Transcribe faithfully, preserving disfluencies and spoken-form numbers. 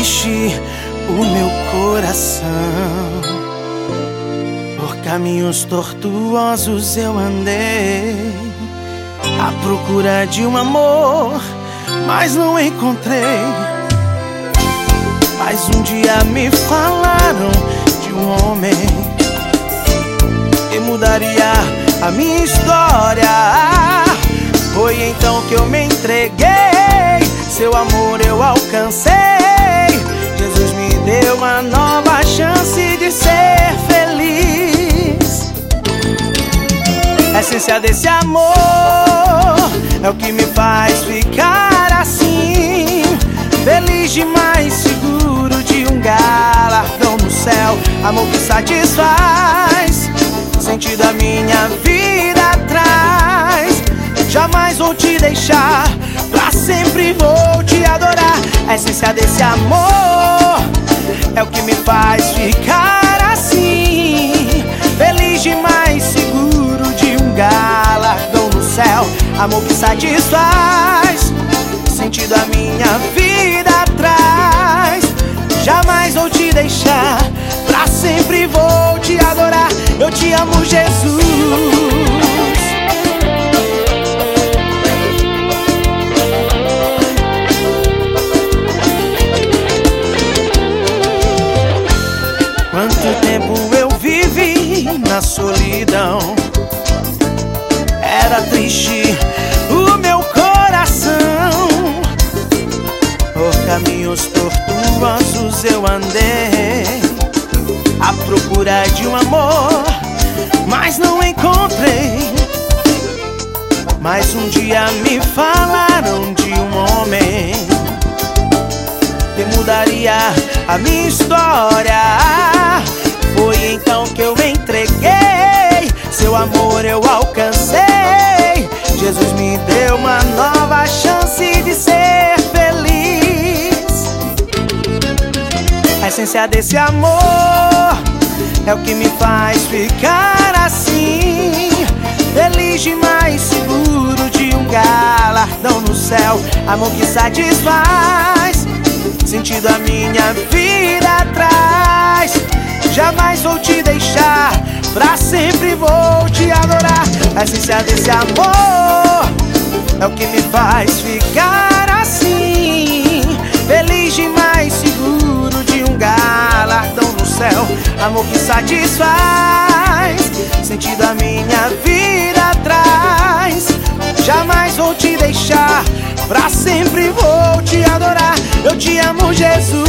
triste o meu coração. Por caminhos tortuosos eu andei à procura de um amor, mas não encontrei. Mas um dia me falaram de um homem que mudaria a minha história. Foi então que eu me entreguei, seu amor eu alcancei. Jesus me deu uma nova chance de ser feliz. A essência desse amor é o que me faz ficar assim, feliz demais, seguro de um galardão no céu. Amor que satisfaz, sentido a minha vida traz. Jamais vou te deixar, pra sempre vou te adorar. A essência desse amor é o que me faz ficar assim, feliz demais, seguro de um galardão no céu. Amor que satisfaz, sentido a minha vida traz. Jamais vou te deixar, pra sempre vou te adorar. Eu te amo, Jesus. Quanto tempo eu vivi na solidão, era triste o meu coração. Por caminhos tortuosos eu andei à procura de um amor, mas não encontrei. Mas um dia me falaram de um homem que mudaria a minha história. Foi então que eu me entreguei, seu amor eu alcancei. Jesus me deu uma nova chance de ser feliz. A essência desse amor é o que me faz ficar assim, feliz demais, seguro de um galardão no céu. Amor que satisfaz, sentido a minha vida traz. Jamais vou te deixar, pra sempre vou te adorar. A essência desse amor é o que me faz ficar assim, feliz demais, seguro de um galardão no céu. Amor que satisfaz, sentido a minha vida traz. Jamais vou te deixar, pra sempre vou te adorar. Eu te amo, Jesus.